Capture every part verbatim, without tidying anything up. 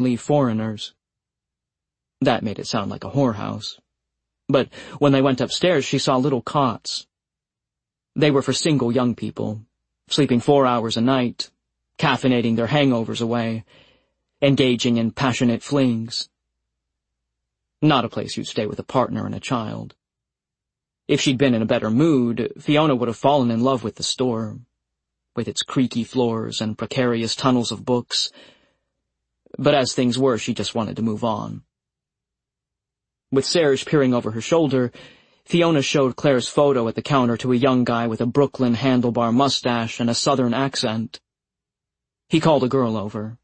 leave foreigners. That made it sound like a whorehouse. But when they went upstairs, she saw little cots. They were for single young people, sleeping four hours a night, caffeinating their hangovers away, engaging in passionate flings. Not a place you'd stay with a partner and a child. If she'd been in a better mood, Fiona would have fallen in love with the store, with its creaky floors and precarious tunnels of books. But as things were, she just wanted to move on. With Serge peering over her shoulder, Fiona showed Claire's photo at the counter to a young guy with a Brooklyn handlebar mustache and a southern accent. He called a girl over.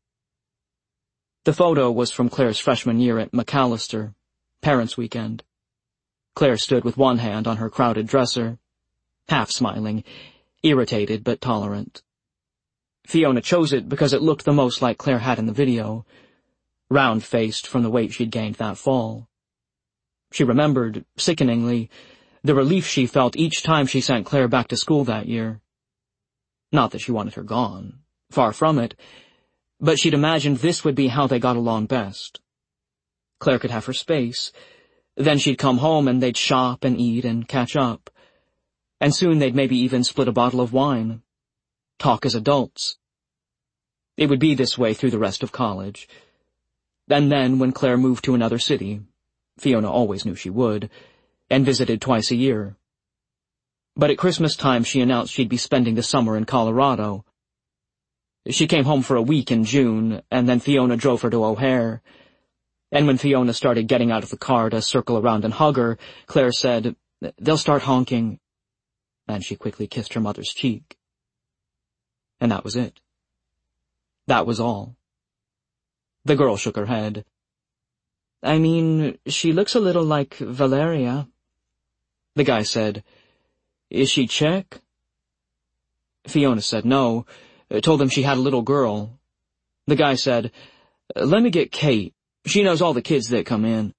The photo was from Claire's freshman year at McAllister, Parents' Weekend. Claire stood with one hand on her crowded dresser, half smiling, irritated but tolerant. Fiona chose it because it looked the most like Claire had in the video, round-faced from the weight she'd gained that fall. She remembered, sickeningly, the relief she felt each time she sent Claire back to school that year. Not that she wanted her gone, far from it, but she'd imagined this would be how they got along best. Claire could have her space, then she'd come home and they'd shop and eat and catch up, and soon they'd maybe even split a bottle of wine, talk as adults. It would be this way through the rest of college. And then, when Claire moved to another city, Fiona always knew she would, and visited twice a year. But at Christmas time she announced she'd be spending the summer in Colorado. She came home for a week in June, and then Fiona drove her to O'Hare. And when Fiona started getting out of the car to circle around and hug her, Claire said, "They'll start honking," and she quickly kissed her mother's cheek. And that was it. That was all. The girl shook her head. "I mean, she looks a little like Valeria." The guy said, "Is she Czech?" Fiona said no, told him she had a little girl. The guy said, "Let me get Kate. She knows all the kids that come in."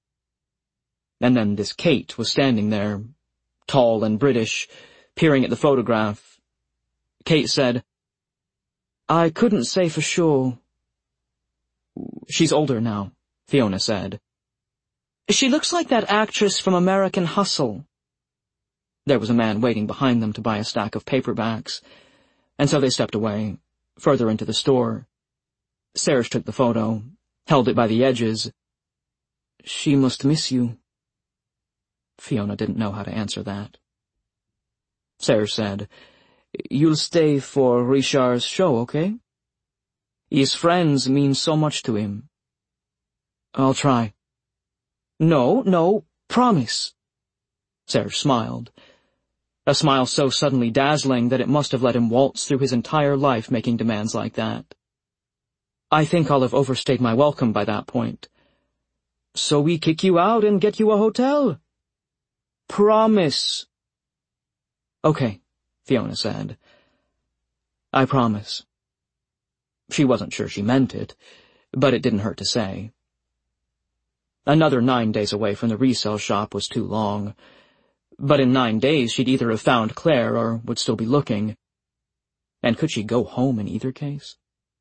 And then this Kate was standing there, tall and British, peering at the photograph. Kate said, "I couldn't say for sure." "She's older now," Fiona said. "She looks like that actress from American Hustle." There was a man waiting behind them to buy a stack of paperbacks, and so they stepped away, further into the store. Serge took the photo, held it by the edges. "She must miss you." Fiona didn't know how to answer that. Serge said, "You'll stay for Richard's show, okay? His friends mean so much to him." "I'll try." "No, no, promise." Serge smiled. A smile so suddenly dazzling that it must have let him waltz through his entire life making demands like that. "I think I'll have overstayed my welcome by that point." "So we kick you out and get you a hotel?" "Promise." "Okay," Fiona said. "I promise." She wasn't sure she meant it, but it didn't hurt to say. Another nine days away from the resale shop was too long, but in nine days she'd either have found Claire or would still be looking. And could she go home in either case?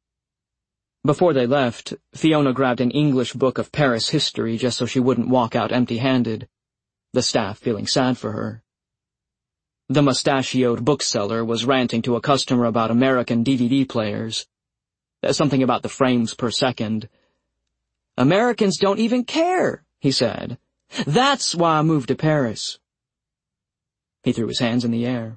Before they left, Fiona grabbed an English book of Paris history just so she wouldn't walk out empty-handed, the staff feeling sad for her. The mustachioed bookseller was ranting to a customer about American D V D players. Something about the frames per second. "Americans don't even care," he said. "That's why I moved to Paris." He threw his hands in the air.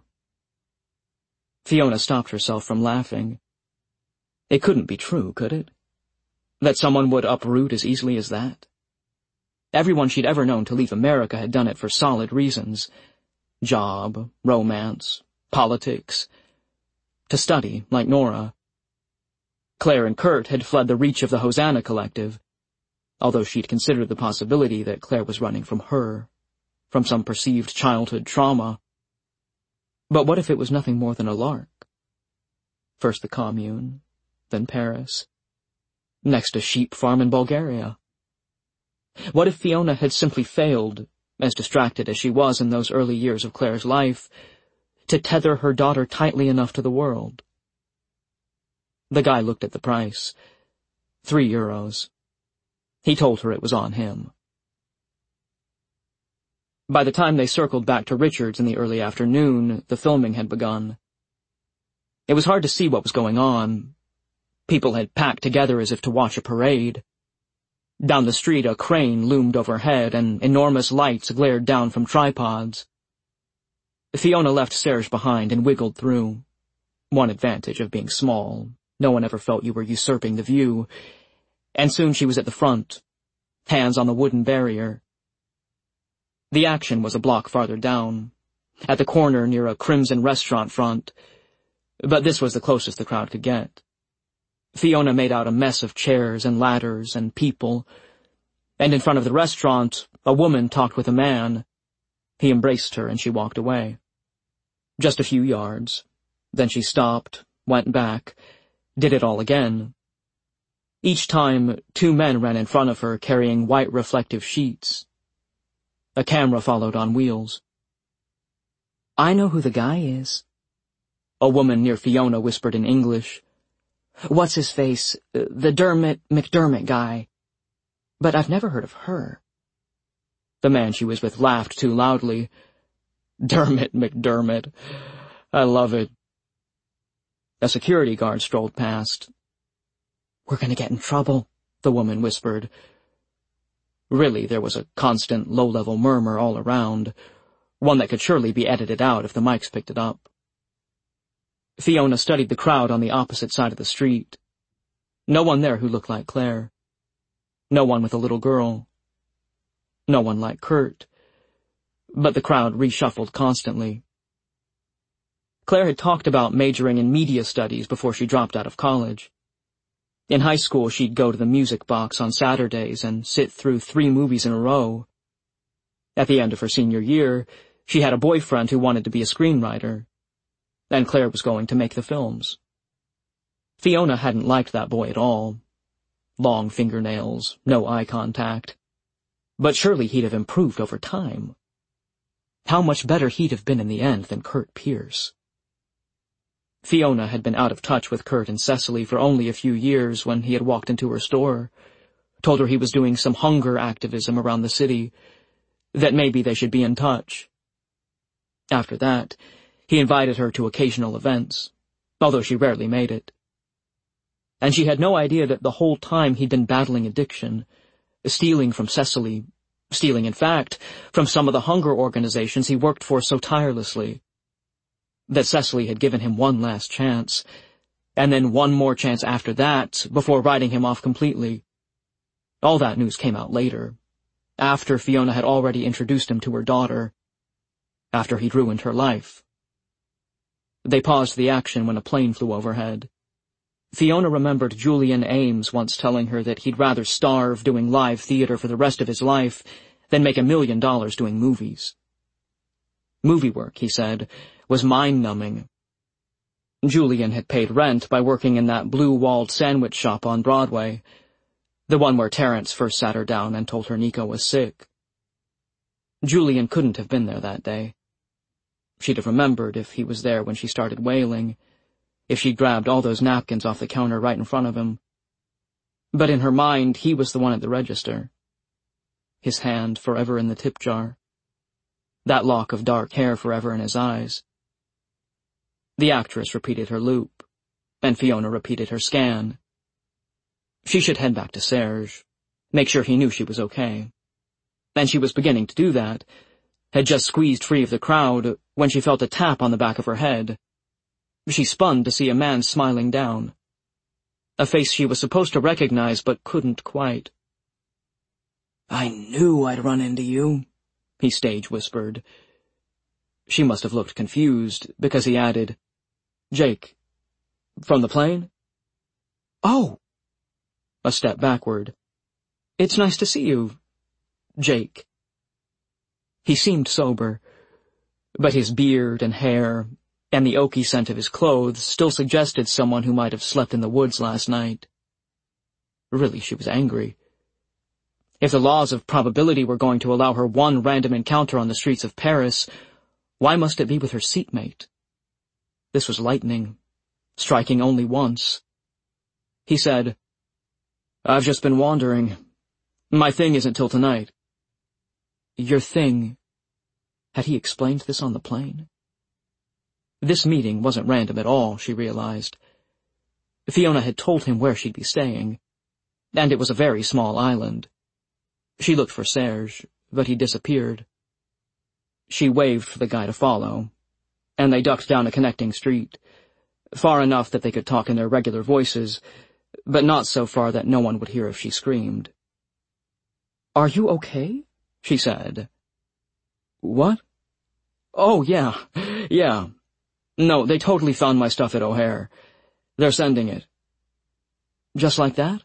Fiona stopped herself from laughing. It couldn't be true, could it? That someone would uproot as easily as that? Everyone she'd ever known to leave America had done it for solid reasons. Job, romance, politics. To study, like Nora. Claire and Kurt had fled the reach of the Hosanna Collective, although she'd considered the possibility that Claire was running from her, from some perceived childhood trauma. But what if it was nothing more than a lark? First the commune, then Paris, next a sheep farm in Bulgaria. What if Fiona had simply failed, as distracted as she was in those early years of Claire's life, to tether her daughter tightly enough to the world? The guy looked at the price. Three euros. He told her it was on him. By the time they circled back to Richards in the early afternoon, the filming had begun. It was hard to see what was going on. People had packed together as if to watch a parade. Down the street, a crane loomed overhead, and enormous lights glared down from tripods. Fiona left Serge behind and wiggled through. One advantage of being small. No one ever felt you were usurping the view. And soon she was at the front, hands on the wooden barrier. The action was a block farther down, at the corner near a Crimson restaurant front, but this was the closest the crowd could get. Fiona made out a mess of chairs and ladders and people, and in front of the restaurant, a woman talked with a man. He embraced her and she walked away. Just a few yards. Then she stopped, went back, did it all again. Each time, two men ran in front of her carrying white reflective sheets. A camera followed on wheels. "I know who the guy is," a woman near Fiona whispered in English. "What's his face? The Dermot McDermott guy. But I've never heard of her." The man she was with laughed too loudly. "Dermot McDermott. I love it." A security guard strolled past. "We're going to get in trouble," the woman whispered. Really, there was a constant low-level murmur all around, one that could surely be edited out if the mics picked it up. Fiona studied the crowd on the opposite side of the street. No one there who looked like Claire. No one with a little girl. No one like Kurt. But the crowd reshuffled constantly. Claire had talked about majoring in media studies before she dropped out of college. In high school, she'd go to the music box on Saturdays and sit through three movies in a row. At the end of her senior year, she had a boyfriend who wanted to be a screenwriter, and Claire was going to make the films. Fiona hadn't liked that boy at all. Long fingernails, no eye contact. But surely he'd have improved over time. How much better he'd have been in the end than Kurt Pierce. Fiona had been out of touch with Kurt and Cecily for only a few years when he had walked into her store, told her he was doing some hunger activism around the city, that maybe they should be in touch. After that, he invited her to occasional events, although she rarely made it. And she had no idea that the whole time he'd been battling addiction, stealing from Cecily, stealing, in fact, from some of the hunger organizations he worked for so tirelessly. That Cecily had given him one last chance, and then one more chance after that, before writing him off completely. All that news came out later, after Fiona had already introduced him to her daughter, after he'd ruined her life. They paused the action when a plane flew overhead. Fiona remembered Julian Ames once telling her that he'd rather starve doing live theater for the rest of his life than make a million dollars doing movies. Movie work, he said, was mind-numbing. Julian had paid rent by working in that blue-walled sandwich shop on Broadway, the one where Terrence first sat her down and told her Nico was sick. Julian couldn't have been there that day. She'd have remembered if he was there when she started wailing, if she'd grabbed all those napkins off the counter right in front of him. But in her mind, he was the one at the register, his hand forever in the tip jar, that lock of dark hair forever in his eyes. The actress repeated her loop, and Fiona repeated her scan. She should head back to Serge, make sure he knew she was okay. And she was beginning to do that, had just squeezed free of the crowd when she felt a tap on the back of her head. She spun to see a man smiling down, a face she was supposed to recognize but couldn't quite. "I knew I'd run into you," he stage whispered. She must have looked confused, because he added, "Jake, from the plane?" "Oh!" A step backward. "It's nice to see you, Jake." He seemed sober, but his beard and hair, and the oaky scent of his clothes still suggested someone who might have slept in the woods last night. Really, she was angry. If the laws of probability were going to allow her one random encounter on the streets of Paris, why must it be with her seatmate? This was lightning, striking only once. He said, I've just been wandering. My thing isn't till tonight. Your thing... Had he explained this on the plane? This meeting wasn't random at all, she realized. Fiona had told him where she'd be staying, and it was a very small island. She looked for Serge, but he disappeared. She waved for the guy to follow, and they ducked down a connecting street, far enough that they could talk in their regular voices, but not so far that no one would hear if she screamed. "Are you okay?" she said. "What? Oh, yeah, yeah. No, they totally found my stuff at O'Hare. They're sending it." "Just like that?"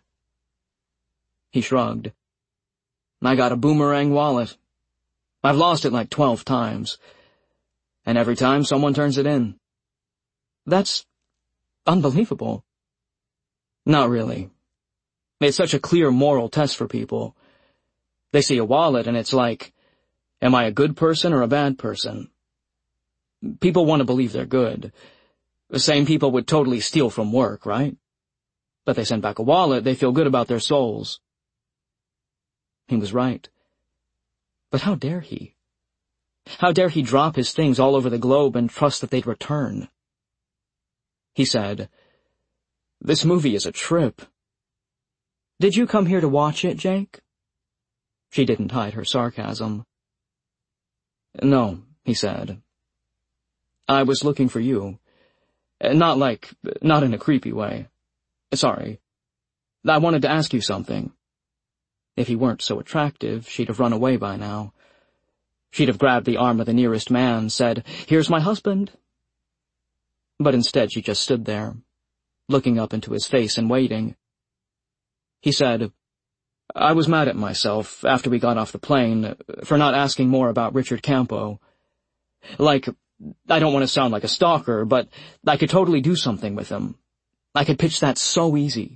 He shrugged. "I got a boomerang wallet. I've lost it like twelve times, and every time someone turns it in." "That's unbelievable." "Not really. It's such a clear moral test for people. They see a wallet and it's like, am I a good person or a bad person? People want to believe they're good. The same people would totally steal from work, right? But they send back a wallet, they feel good about their souls." He was right. But how dare he? How dare he drop his things all over the globe and trust that they'd return? He said, "This movie is a trip." "Did you come here to watch it, Jake?" She didn't hide her sarcasm. "No," he said. "I was looking for you. Not like, not in a creepy way. Sorry. I wanted to ask you something." If he weren't so attractive, she'd have run away by now. She'd have grabbed the arm of the nearest man, said, "Here's my husband." But instead she just stood there, looking up into his face and waiting. He said, "I was mad at myself after we got off the plane for not asking more about Richard Campo. Like, I don't want to sound like a stalker, but I could totally do something with him. I could pitch that so easy."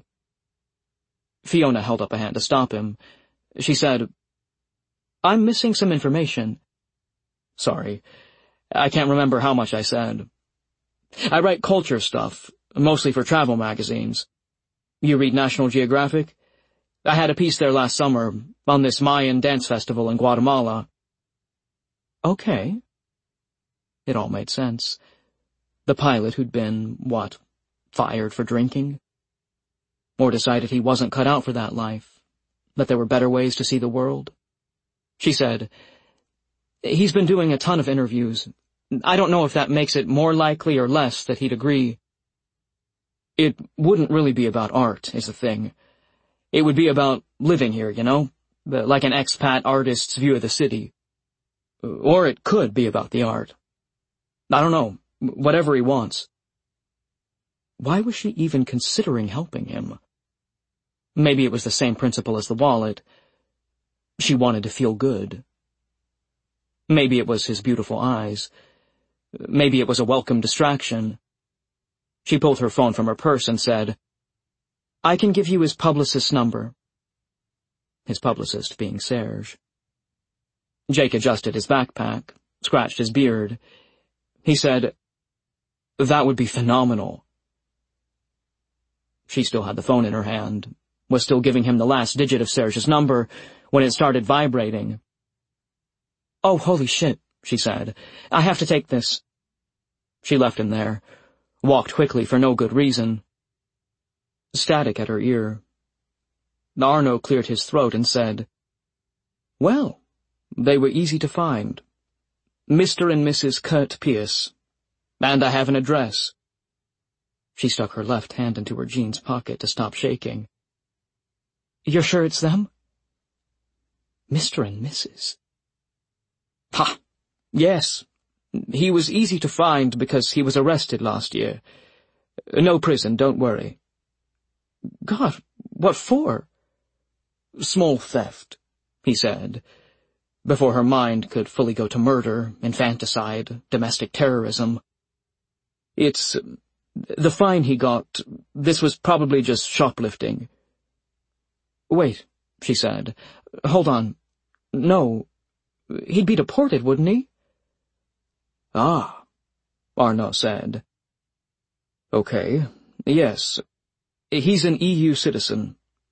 Fiona held up a hand to stop him. She said, "I'm missing some information." "Sorry, I can't remember how much I said. I write culture stuff, mostly for travel magazines. You read National Geographic? I had a piece there last summer on this Mayan dance festival in Guatemala." "Okay." It all made sense. The pilot who'd been, what, fired for drinking? Or decided he wasn't cut out for that life, that there were better ways to see the world? She said, "He's been doing a ton of interviews. I don't know if that makes it more likely or less that he'd agree. It wouldn't really be about art, is the thing. It would be about living here, you know, like an expat artist's view of the city. Or it could be about the art. I don't know, whatever he wants." Why was she even considering helping him? Maybe it was the same principle as the wallet. She wanted to feel good. Maybe it was his beautiful eyes. Maybe it was a welcome distraction. She pulled her phone from her purse and said, "I can give you his publicist's number." His publicist being Serge. Jake adjusted his backpack, scratched his beard. He said, "That would be phenomenal." She still had the phone in her hand, was still giving him the last digit of Serge's number, when it started vibrating. "Oh, holy shit," she said. "I have to take this." She left him there, walked quickly for no good reason. Static at her ear. Arno cleared his throat and said, "Well, they were easy to find. Mister and Missus Kurt Pierce. And I have an address." She stuck her left hand into her jeans pocket to stop shaking. "You're sure it's them?" Mister and Missus Ha! Yes. He was easy to find because he was arrested last year. No prison, don't worry. God, what for? Small theft, he said, before her mind could fully go to murder, infanticide, domestic terrorism. It's... the fine he got, this was probably just shoplifting. Wait, she said. Hold on. No. He'd be deported, wouldn't he? Ah, Arno said. Okay, yes. He's an E U citizen.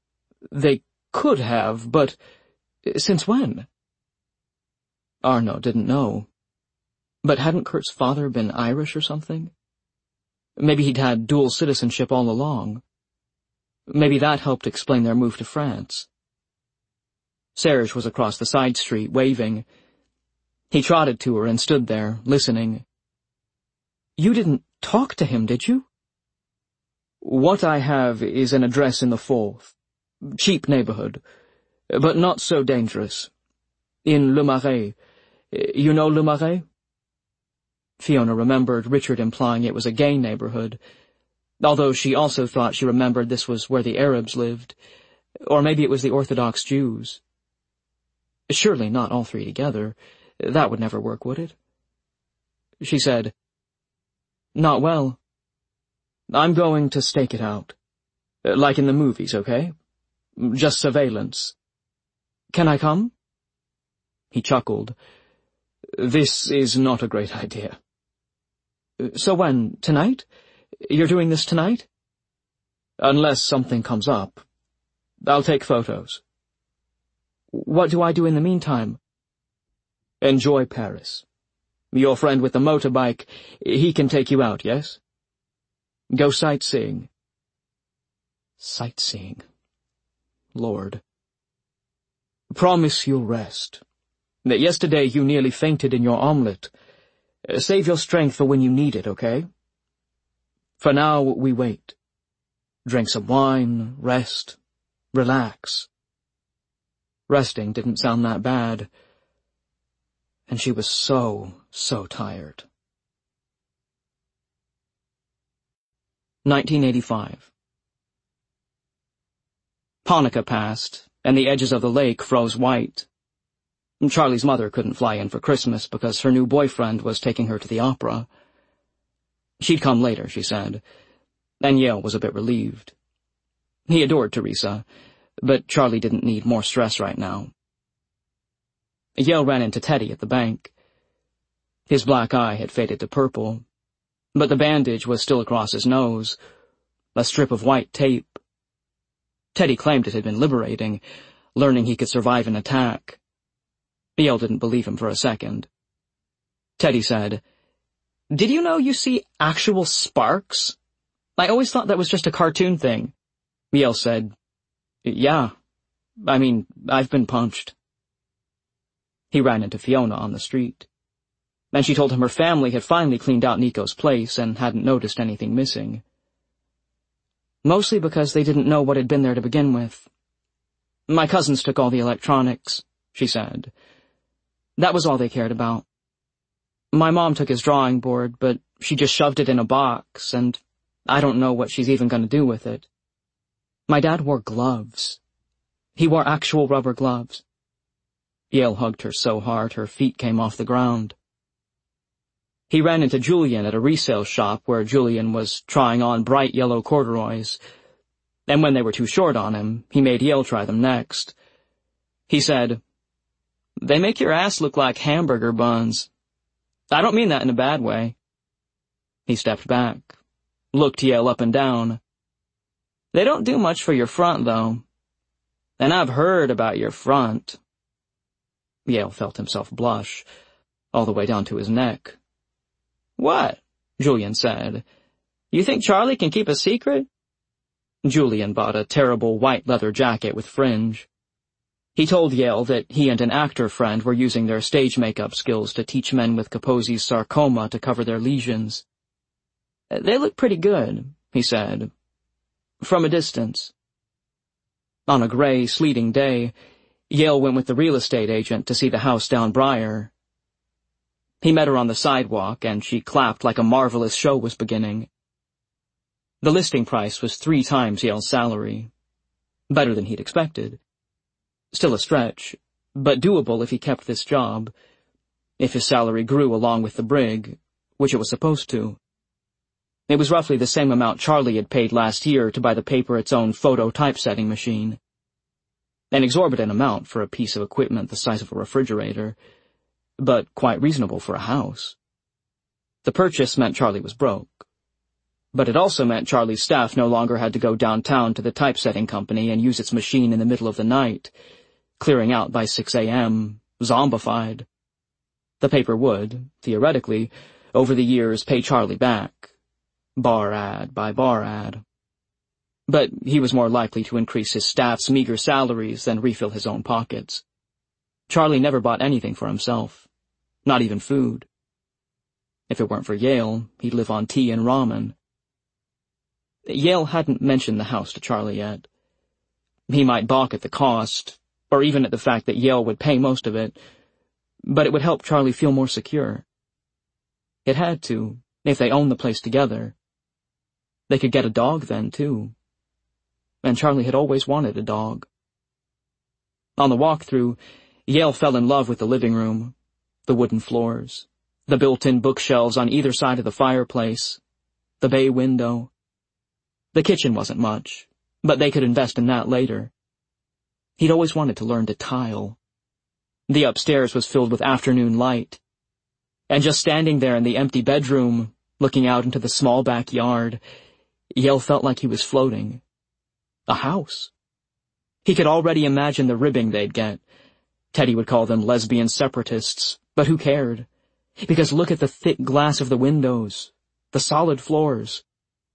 They could have, but since when? Arno didn't know. But hadn't Kurt's father been Irish or something? Maybe he'd had dual citizenship all along. Maybe that helped explain their move to France. Serge was across the side street, waving. He trotted to her and stood there, listening. "You didn't talk to him, did you?" "What I have is an address in the Forth. Cheap neighborhood, but not so dangerous. In Le Marais. You know Le Marais?" Fiona remembered Richard implying it was a gay neighborhood, although she also thought she remembered this was where the Arabs lived, or maybe it was the Orthodox Jews. Surely not all three together. That would never work, would it? She said, "Not well. I'm going to stake it out. Like in the movies, okay? Just surveillance. Can I come?" He chuckled. "This is not a great idea." "So when? Tonight? You're doing this tonight?" "Unless something comes up. I'll take photos." "What do I do in the meantime?" "Enjoy Paris. Your friend with the motorbike, he can take you out, yes? Go sightseeing." Sightseeing. Lord. "Promise you'll rest. Yesterday you nearly fainted in your omelette. Save your strength for when you need it, okay? For now, we wait. Drink some wine, rest, relax." Resting didn't sound that bad. And she was so, so tired. nineteen eighty-five. Hanukkah passed, and the edges of the lake froze white. Charlie's mother couldn't fly in for Christmas because her new boyfriend was taking her to the opera. She'd come later, she said, and Yale was a bit relieved. He adored Teresa, but Charlie didn't need more stress right now. Yale ran into Teddy at the bank. His black eye had faded to purple, but the bandage was still across his nose, a strip of white tape. Teddy claimed it had been liberating, learning he could survive an attack. Yale didn't believe him for a second. Teddy said, "Did you know you see actual sparks? I always thought that was just a cartoon thing." Yale said, "Yeah. I mean, I've been punched." He ran into Fiona on the street, and she told him her family had finally cleaned out Nico's place and hadn't noticed anything missing. Mostly because they didn't know what had been there to begin with. "My cousins took all the electronics," she said. "That was all they cared about. My mom took his drawing board, but she just shoved it in a box, and I don't know what she's even going to do with it. My dad wore gloves. He wore actual rubber gloves." Yale hugged her so hard her feet came off the ground. He ran into Julian at a resale shop where Julian was trying on bright yellow corduroys, and when they were too short on him, he made Yale try them next. He said, "They make your ass look like hamburger buns. I don't mean that in a bad way." He stepped back, looked Yale up and down. "They don't do much for your front, though. And I've heard about your front." Yale felt himself blush, all the way down to his neck. "What?" Julian said. "You think Charlie can keep a secret?" Julian bought a terrible white leather jacket with fringe. He told Yale that he and an actor friend were using their stage makeup skills to teach men with Kaposi's sarcoma to cover their lesions. "They look pretty good," he said. "From a distance." On a gray, sleeting day, Yale went with the real estate agent to see the house down Briar. He met her on the sidewalk, and she clapped like a marvelous show was beginning. The listing price was three times Yale's salary. Better than he'd expected. Still a stretch, but doable if he kept this job, if his salary grew along with the brig, which it was supposed to. It was roughly the same amount Charlie had paid last year to buy the paper its own photo typesetting machine. An exorbitant amount for a piece of equipment the size of a refrigerator, but quite reasonable for a house. The purchase meant Charlie was broke. But it also meant Charlie's staff no longer had to go downtown to the typesetting company and use its machine in the middle of the night, clearing out by six a.m., zombified. The paper would, theoretically, over the years pay Charlie back, bar ad by bar ad. But he was more likely to increase his staff's meager salaries than refill his own pockets. Charlie never bought anything for himself, not even food. If it weren't for Yale, he'd live on tea and ramen. Yale hadn't mentioned the house to Charlie yet. He might balk at the cost, or even at the fact that Yale would pay most of it, but it would help Charlie feel more secure. It had to, if they owned the place together. They could get a dog then, too. And Charlie had always wanted a dog. On the walk-through, Yale fell in love with the living room, the wooden floors, the built-in bookshelves on either side of the fireplace, the bay window. The kitchen wasn't much, but they could invest in that later. He'd always wanted to learn to tile. The upstairs was filled with afternoon light, and just standing there in the empty bedroom, looking out into the small backyard, Yale felt like he was floating. A house. He could already imagine the ribbing they'd get. Teddy would call them lesbian separatists, but who cared? Because look at the thick glass of the windows, the solid floors.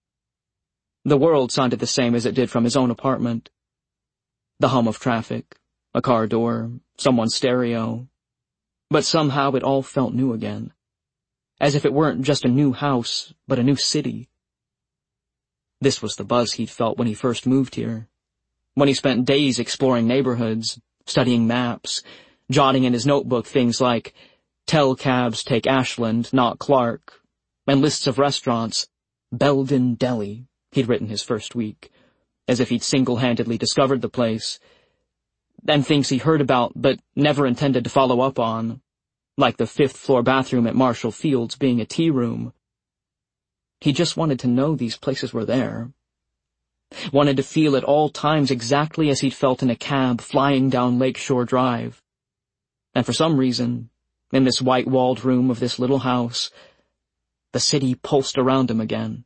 The world sounded the same as it did from his own apartment. The hum of traffic, a car door, someone's stereo. But somehow it all felt new again. As if it weren't just a new house, but a new city. This was the buzz he'd felt when he first moved here. When he spent days exploring neighborhoods, studying maps, jotting in his notebook things like, "Tell cabs take Ashland, not Clark," and lists of restaurants, Belden Deli, he'd written his first week, as if he'd single-handedly discovered the place, and things he heard about but never intended to follow up on, like the fifth-floor bathroom at Marshall Fields being a tea room. He just wanted to know these places were there. Wanted to feel at all times exactly as he'd felt in a cab flying down Lakeshore Drive. And for some reason, in this white-walled room of this little house, the city pulsed around him again.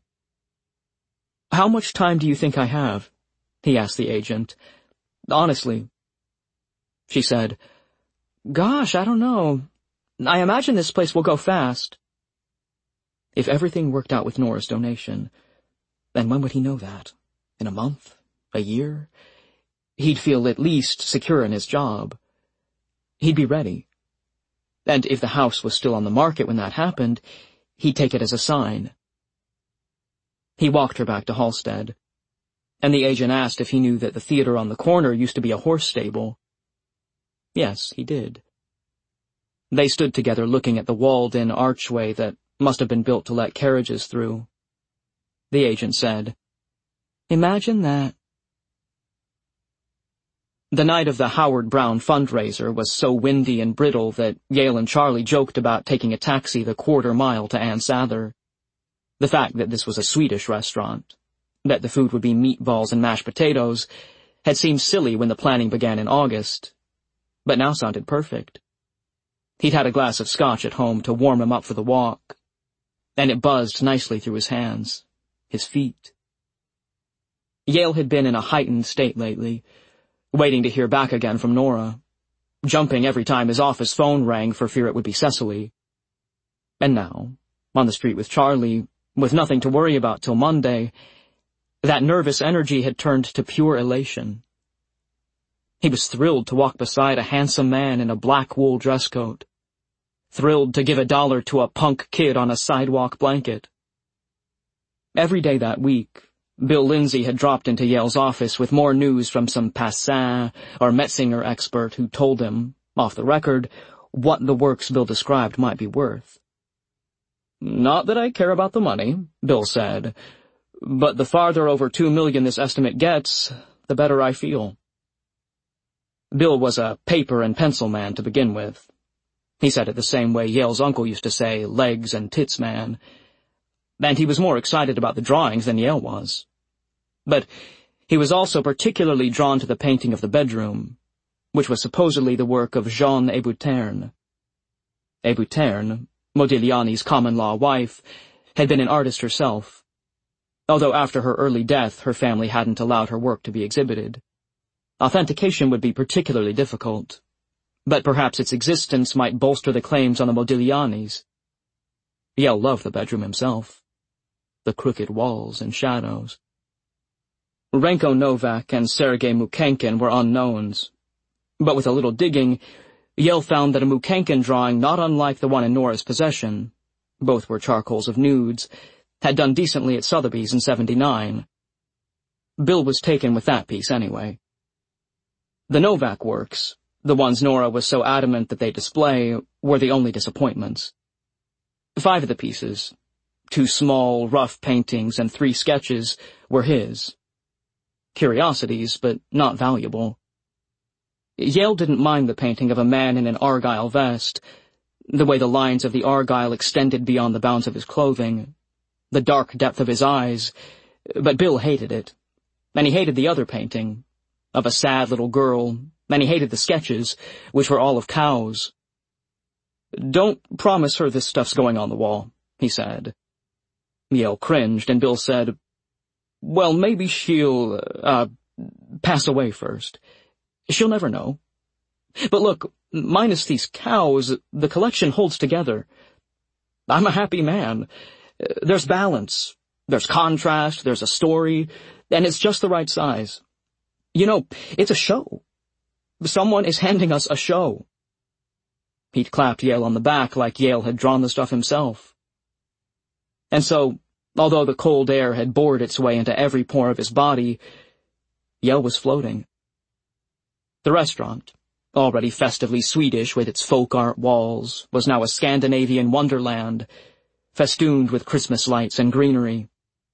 "How much time do you think I have?" he asked the agent. "Honestly." She said, "Gosh, I don't know. I imagine this place will go fast." If everything worked out with Nora's donation, then when would he know that? In a month? A year? He'd feel at least secure in his job. He'd be ready. And if the house was still on the market when that happened, he'd take it as a sign. He walked her back to Halstead, and the agent asked if he knew that the theater on the corner used to be a horse stable. Yes, he did. They stood together looking at the walled-in archway that must have been built to let carriages through. The agent said, "Imagine that." The night of the Howard Brown fundraiser was so windy and brittle that Yale and Charlie joked about taking a taxi the quarter mile to Ann Sather. The fact that this was a Swedish restaurant, that the food would be meatballs and mashed potatoes, had seemed silly when the planning began in August, but now sounded perfect. He'd had a glass of scotch at home to warm him up for the walk, and it buzzed nicely through his hands, his feet. Yale had been in a heightened state lately, waiting to hear back again from Nora, jumping every time his office phone rang for fear it would be Cecily. And now, on the street with Charlie, with nothing to worry about till Monday, that nervous energy had turned to pure elation. He was thrilled to walk beside a handsome man in a black wool dress coat, thrilled to give a dollar to a punk kid on a sidewalk blanket. Every day that week, Bill Lindsay had dropped into Yale's office with more news from some Passin or Metzinger expert who told him, off the record, what the works Bill described might be worth. "Not that I care about the money," Bill said, "but the farther over two million this estimate gets, the better I feel." Bill was a paper and pencil man to begin with. He said it the same way Yale's uncle used to say legs and tits man, and he was more excited about the drawings than Yale was. But he was also particularly drawn to the painting of the bedroom, which was supposedly the work of Jeanne Hébuterne. Hébuterne, Modigliani's common-law wife, had been an artist herself. although after her early death her family hadn't allowed her work to be exhibited. Authentication would be particularly difficult, but perhaps its existence might bolster the claims on the Modiglianis. Yale loved the bedroom himself. The crooked walls and shadows. Renko Novak and Sergei Mukenkin were unknowns, but with a little digging, Yale found that a Mukenkin drawing not unlike the one in Nora's possession, both were charcoals of nudes, had done decently at Sotheby's in seventy-nine. Bill was taken with that piece anyway. The Novak works, the ones Nora was so adamant that they display, were the only disappointments. Five of the pieces, two small, rough paintings and three sketches, were his. Curiosities, but not valuable. Yale didn't mind the painting of a man in an argyle vest, the way the lines of the argyle extended beyond the bounds of his clothing, the dark depth of his eyes, but Bill hated it. And he hated the other painting, of a sad little girl, and he hated the sketches, which were all of cows. "Don't promise her this stuff's going on the wall," he said. Yale cringed, and Bill said, "Well, maybe she'll, uh, pass away first. She'll never know. But look, minus these cows, the collection holds together. I'm a happy man. There's balance, there's contrast, there's a story, and it's just the right size. You know, it's a show. Someone is handing us a show." He'd clapped Yale on the back like Yale had drawn the stuff himself. And so, although the cold air had bored its way into every pore of his body, Yale was floating. The restaurant, already festively Swedish with its folk art walls, was now a Scandinavian wonderland, festooned with Christmas lights and greenery.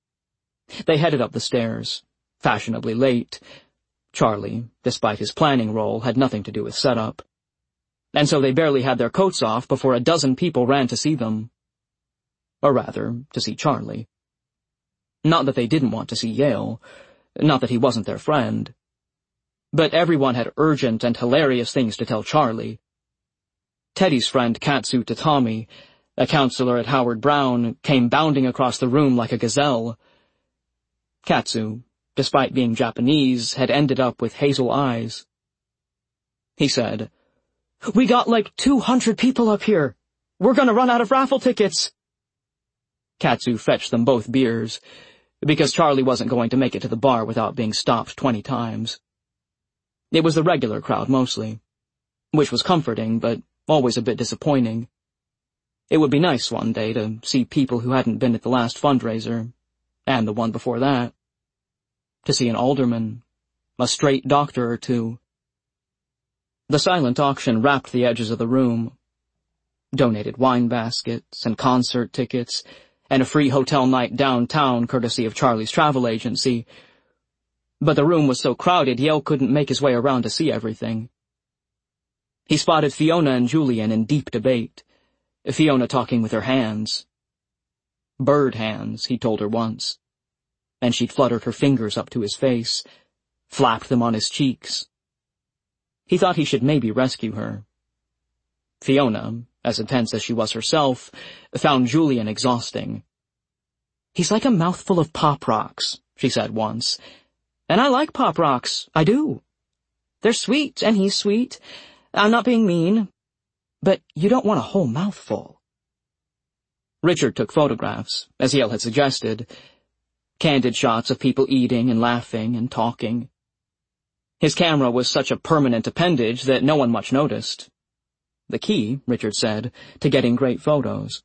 They headed up the stairs, fashionably late. Charlie, despite his planning role, had nothing to do with setup. And so they barely had their coats off before a dozen people ran to see them. Or rather, to see Charlie. Not that they didn't want to see Yale, not that he wasn't their friend. But everyone had urgent and hilarious things to tell Charlie. Teddy's friend Katsu Tatami, a counselor at Howard Brown, came bounding across the room like a gazelle. Katsu, despite being Japanese, had ended up with hazel eyes. He said, "We got like two hundred people up here. We're gonna run out of raffle tickets." Katsu fetched them both beers, because Charlie wasn't going to make it to the bar without being stopped twenty times. It was the regular crowd mostly, which was comforting, but always a bit disappointing. It would be nice one day to see people who hadn't been at the last fundraiser, and the one before that. To see an alderman, a straight doctor or two. The silent auction wrapped the edges of the room. Donated wine baskets and concert tickets, and a free hotel night downtown courtesy of Charlie's travel agency. But the room was so crowded Yale couldn't make his way around to see everything. He spotted Fiona and Julian in deep debate, Fiona talking with her hands. Bird hands, he told her once. And she'd fluttered her fingers up to his face, flapped them on his cheeks. He thought he should maybe rescue her. Fiona, as intense as she was herself, found Julian exhausting. "He's like a mouthful of Pop Rocks," she said once. "And I like Pop Rocks, I do. They're sweet, and he's sweet. I'm not being mean. But you don't want a whole mouthful." Richard took photographs, as Yale had suggested. Candid shots of people eating and laughing and talking. His camera was such a permanent appendage that no one much noticed. The key, Richard said, to getting great photos.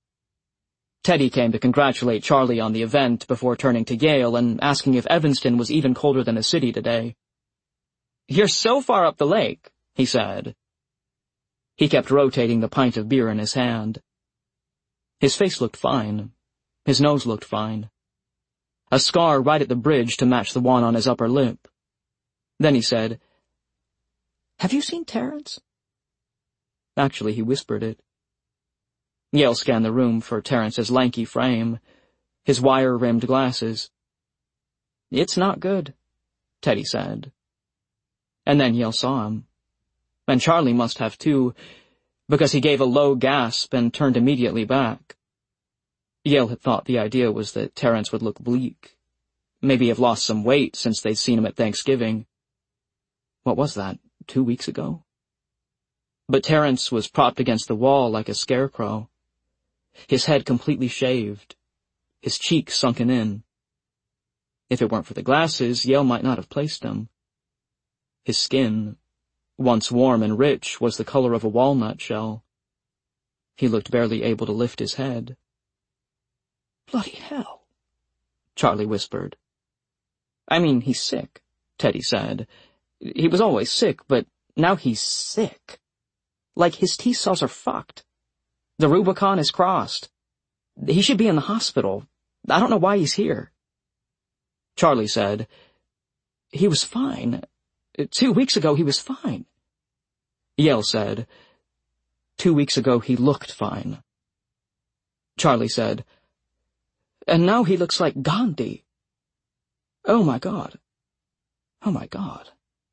Teddy came to congratulate Charlie on the event before turning to Yale and asking if Evanston was even colder than the city today. "You're so far up the lake," he said. He kept rotating the pint of beer in his hand. His face looked fine. His nose looked fine. A scar right at the bridge to match the one on his upper lip. Then he said, "Have you seen Terence?" Actually, he whispered it. Yale scanned the room for Terence's lanky frame, his wire-rimmed glasses. "It's not good," Teddy said. And then Yale saw him. And Charlie must have too, because he gave a low gasp and turned immediately back. Yale had thought the idea was that Terence would look bleak, maybe have lost some weight since they'd seen him at Thanksgiving. What was that, two weeks ago? But Terence was propped against the wall like a scarecrow, his head completely shaved, his cheeks sunken in. If it weren't for the glasses, Yale might not have placed him. His skin, once warm and rich, was the color of a walnut shell. He looked barely able to lift his head. "Bloody hell," Charlie whispered. "I mean, he's sick," Teddy said. "He was always sick, but now he's sick. Like his T-cells are fucked. The Rubicon is crossed. He should be in the hospital. I don't know why he's here." Charlie said, "He was fine. Two weeks ago he was fine." Yale said, "Two weeks ago he looked fine." Charlie said, "And now he looks like Gandhi. Oh my God. Oh my God."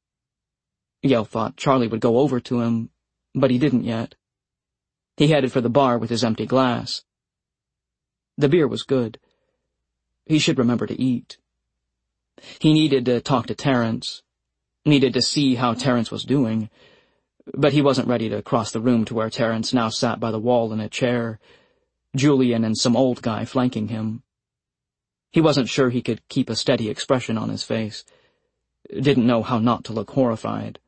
Yale thought Charlie would go over to him, but he didn't yet. He headed for the bar with his empty glass. The beer was good. He should remember to eat. He needed to talk to Terence, needed to see how Terence was doing, but he wasn't ready to cross the room to where Terence now sat by the wall in a chair, Julian and some old guy flanking him. He wasn't sure he could keep a steady expression on his face, didn't know how not to look horrified.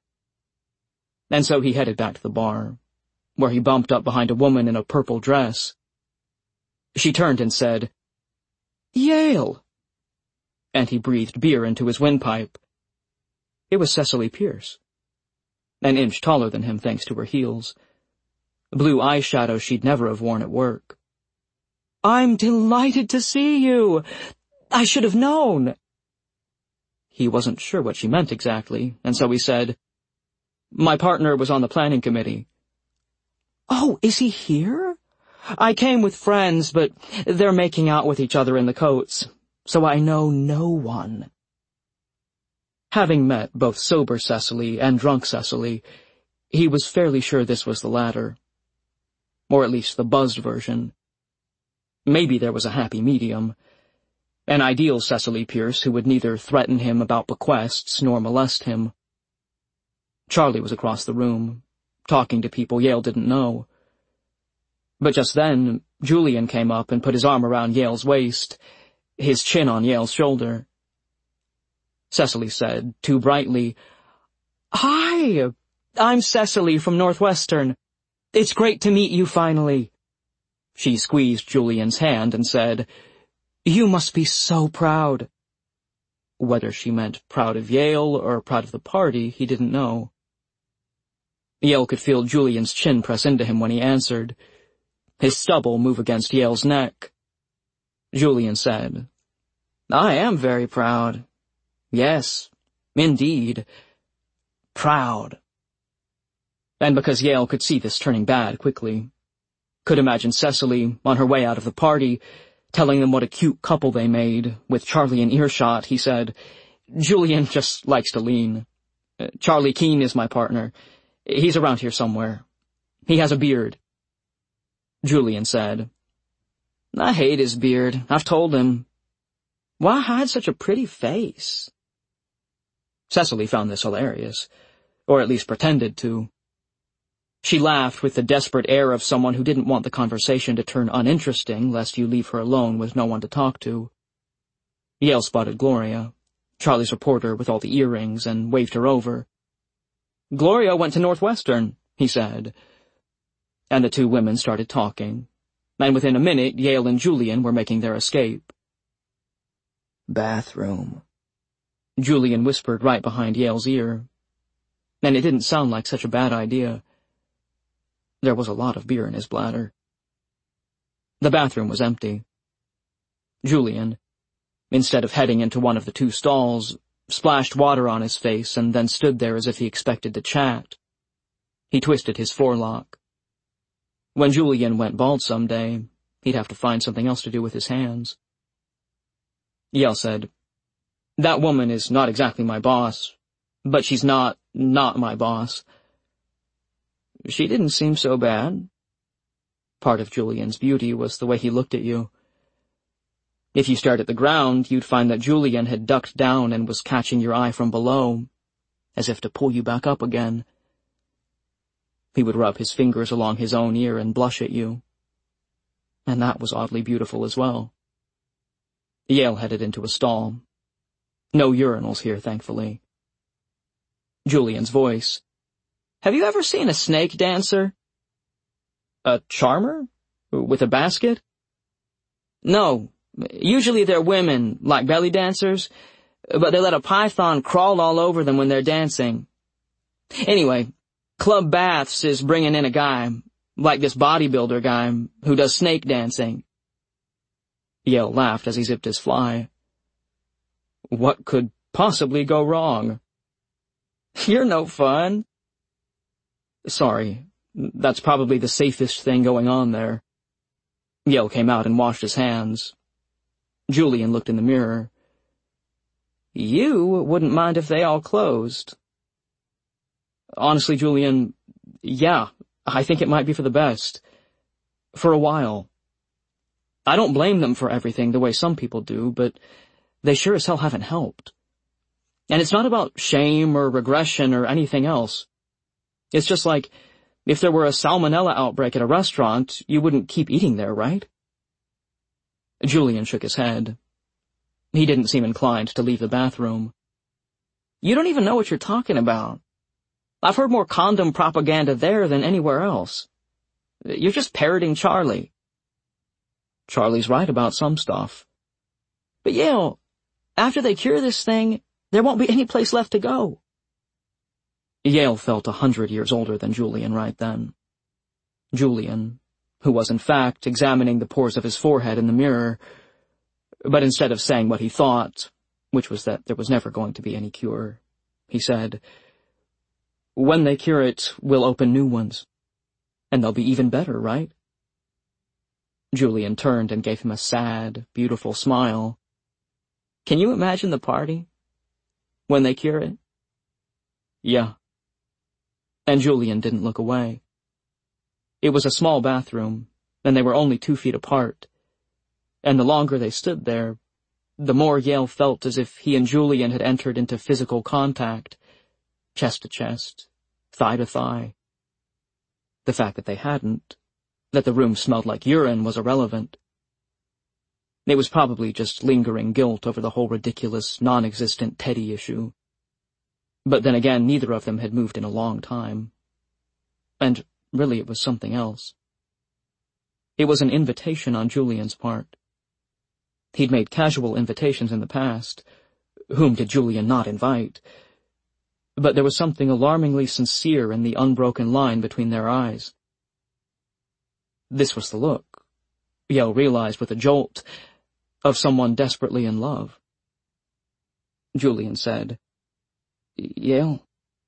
And so he headed back to the bar, where he bumped up behind a woman in a purple dress. She turned and said, "Yale!" And he breathed beer into his windpipe. It was Cecily Pierce, an inch taller than him thanks to her heels, blue eyeshadow she'd never have worn at work. "I'm delighted to see you. I should have known." He wasn't sure what she meant exactly, and so he said, "My partner was on the planning committee." "Oh, is he here? I came with friends, but they're making out with each other in the coats, so I know no one." Having met both sober Cecily and drunk Cecily, he was fairly sure this was the latter, or at least the buzzed version. Maybe there was a happy medium, an ideal Cecily Pierce who would neither threaten him about bequests nor molest him. Charlie was across the room, talking to people Yale didn't know. But just then, Julian came up and put his arm around Yale's waist, his chin on Yale's shoulder. Cecily said, too brightly, "Hi, I'm Cecily from Northwestern. It's great to meet you finally." She squeezed Julian's hand and said, "You must be so proud." Whether she meant proud of Yale or proud of the party, he didn't know. Yale could feel Julian's chin press into him when he answered, his stubble move against Yale's neck. Julian said, "I am very proud. Yes, indeed. Proud." And because Yale could see this turning bad quickly, could imagine Cecily, on her way out of the party, telling them what a cute couple they made, with Charlie in earshot, he said, "Julian just likes to lean. Charlie Keene is my partner. He's around here somewhere. He has a beard." Julian said, "I hate his beard. I've told him. Why hide such a pretty face?" Cecily found this hilarious, or at least pretended to. She laughed with the desperate air of someone who didn't want the conversation to turn uninteresting lest you leave her alone with no one to talk to. Yale spotted Gloria, Charlie's reporter with all the earrings, and waved her over. "Gloria went to Northwestern," he said. And the two women started talking, and within a minute Yale and Julian were making their escape. "Bathroom," Julian whispered right behind Yale's ear. And it didn't sound like such a bad idea. There was a lot of beer in his bladder. The bathroom was empty. Julian, instead of heading into one of the two stalls, splashed water on his face and then stood there as if he expected to chat. He twisted his forelock. When Julian went bald someday, he'd have to find something else to do with his hands. Yale said, "That woman is not exactly my boss, but she's not, not my boss." "She didn't seem so bad." Part of Julian's beauty was the way he looked at you. If you stared at the ground, you'd find that Julian had ducked down and was catching your eye from below, as if to pull you back up again. He would rub his fingers along his own ear and blush at you. And that was oddly beautiful as well. Yale headed into a stall. No urinals here, thankfully. Julian's voice. Have you ever seen a snake dancer? A charmer? With a basket? No. Usually they're women, like belly dancers, but they let a python crawl all over them when they're dancing. Anyway, Club Baths is bringing in a guy, like this bodybuilder guy, who does snake dancing. Yale laughed as he zipped his fly. What could possibly go wrong? You're no fun. Sorry, that's probably the safest thing going on there. Yale came out and washed his hands. Julian looked in the mirror. You wouldn't mind if they all closed. Honestly, Julian, yeah, I think it might be for the best. For a while. I don't blame them for everything the way some people do, but they sure as hell haven't helped. And it's not about shame or regression or anything else. It's just like, if there were a salmonella outbreak at a restaurant, you wouldn't keep eating there, right? Julian shook his head. He didn't seem inclined to leave the bathroom. You don't even know what you're talking about. I've heard more condom propaganda there than anywhere else. You're just parroting Charlie. Charlie's right about some stuff. But Yale, after they cure this thing, there won't be any place left to go. Yale felt a hundred years older than Julian right then. Julian, who was in fact examining the pores of his forehead in the mirror, but instead of saying what he thought, which was that there was never going to be any cure, he said, When they cure it, we'll open new ones. And they'll be even better, right? Julian turned and gave him a sad, beautiful smile. Can you imagine the party? When they cure it? Yeah. And Julian didn't look away. It was a small bathroom, and they were only two feet apart. And the longer they stood there, the more Yale felt as if he and Julian had entered into physical contact, chest to chest, thigh to thigh. The fact that they hadn't, that the room smelled like urine, was irrelevant. It was probably just lingering guilt over the whole ridiculous, non-existent Teddy issue. But then again, neither of them had moved in a long time. And really it was something else. It was an invitation on Julian's part. He'd made casual invitations in the past. Whom did Julian not invite? But there was something alarmingly sincere in the unbroken line between their eyes. This was the look, Yale realized with a jolt, of someone desperately in love. Julian said, Yale?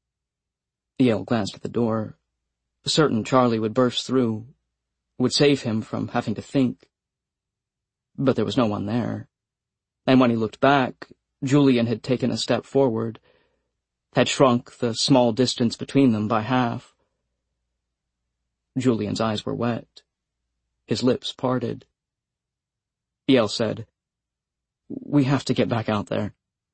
Yale glanced at the door, certain Charlie would burst through, would save him from having to think. But there was no one there. And when he looked back, Julian had taken a step forward, had shrunk the small distance between them by half. Julian's eyes were wet. His lips parted. Yale said, We have to get back out there.